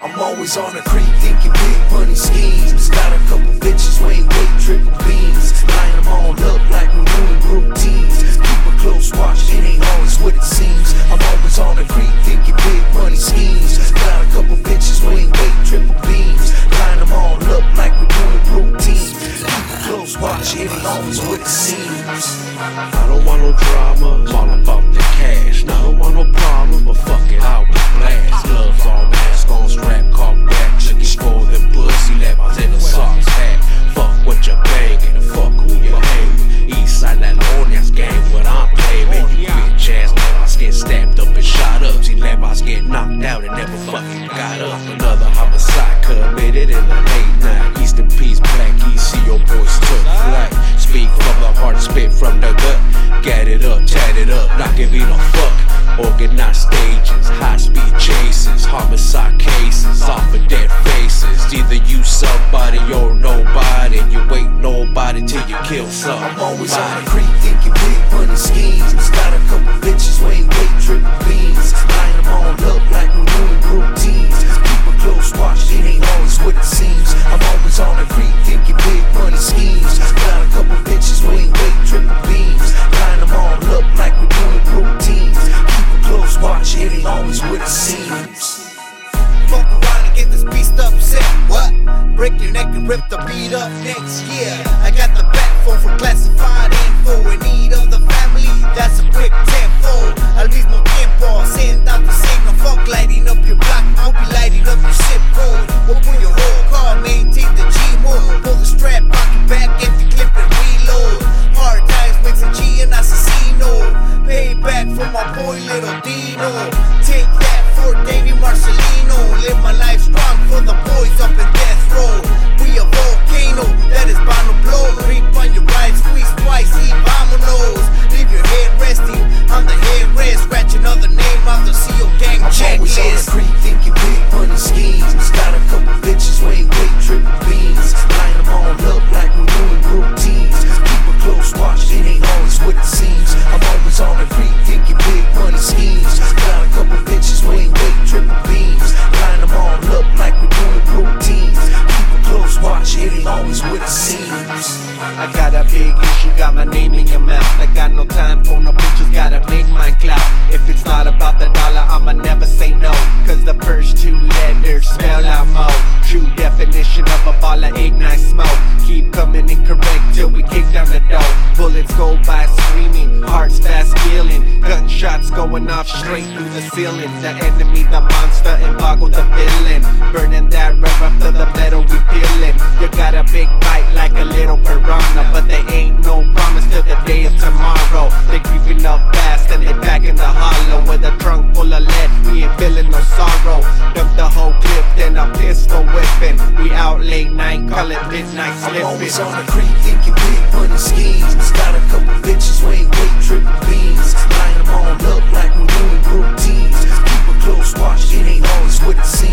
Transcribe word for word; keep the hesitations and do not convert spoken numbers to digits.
I'm always on the creek thinking big money schemes. Got a couple bitches who ain't weight triple beans. Line them all up like we're doing routines. Keep a close watch, it ain't always what it seems. I'm always on the creek thinking big money schemes. Got a couple bitches who ain't weight triple beans. Line them all up like we're doing routines. Keep a close watch, it ain't always what it seems. I don't want no drama, I'm all about the cash. I don't want no problem, but fuck it, I will blast. Gloves on, mask on, strap, cock back. Looking for the pussy, levels in the socks hat. Fuck what you bangin', and fuck who you hang with. Eastside, that Lorneas gang, what I'm claiming. You bitch ass levels get stabbed up and shot up. See levels get knocked out and never fucking got up. Another homicide committed in the late night. Eastern Peace, Black E C, your boys took flight. Speak from the heart, spit from the gut. Get it up, tat it up, not giving a fuck. Organized stages, high speed chases, homicide cases, off of dead faces. Either you somebody or nobody. You ain't nobody till you kill somebody. I'm always on the creek thinking big money schemes. Got a couple bitches who ain't weight triple beans. Line them all up like we're doing routines. Keep a close watch, it ain't always what it seems. I'm always on the creek thinking big money schemes. Got a couple bitches who ain't weight triple beans. Line them all up like we're doing routines. Keep a close watch, it ain't always what it seems. Fuck around and get this beast upset. What? Break your neck and rip the beat up next. Yeah, I got the back phone for classified info. In need of the family, that's a quick tempo. Al mismo tiempo, send out the signal. Fuck lighting up your block, I'll be lighting up your zip code. Open your whole car, maintain the G-mode. Pull the strap, lock your back, empty clip and reload. Hard times makes a G and assassino. Payback for my boy Little Dino. Take that for Davey Marcelino. Live my life strong for the boys up in death row. We a volcano that is bound to blow. Creep on your ride, squeeze twice, y vámonos. Leave your head resting on the headrest. Scratch another name on the C O gang I'm always on the checklist. creek thinking big money schemes. Got a couple bitches who ain't weight triple beans. Line them all up like we're doing routines. Keep a close watch, it ain't always what it seems. I'm always on the creek thinking big money schemes. Got a couple bitches who ain't weight triple beans. Line them all up like we're doing routines. Keep a close watch, it ain't always what it seems. I got a big issue, got my name in your mouth. I got no time for no bitches, gotta make my clout. If it's not about the dollar, I'ma never say no. Cause the first two letters spell out mo. True definition of a ball of ignite smoke. Keep coming incorrect till we kick down the door. Bullets go by screaming, hearts fast killing. Gunshots going off straight through the ceiling. The enemy, the monster, embargo the villain. Burning that rub after the metal we peeling. You got a big bite like a little piranha, but there ain't no promise till the day of tomorrow. They creeping up fast and they back in the hollow. With a trunk full of lead, we ain't feeling no sorrow. Dump the whole clip, then I'm pistol whipping. We out late night, call it midnight I'm always slipping. on the creek thinking big money schemes. Got a couple bitches who ain't weight triple beans. Line them all up like we're doing routines. Keep a close watch, it ain't always what it seems.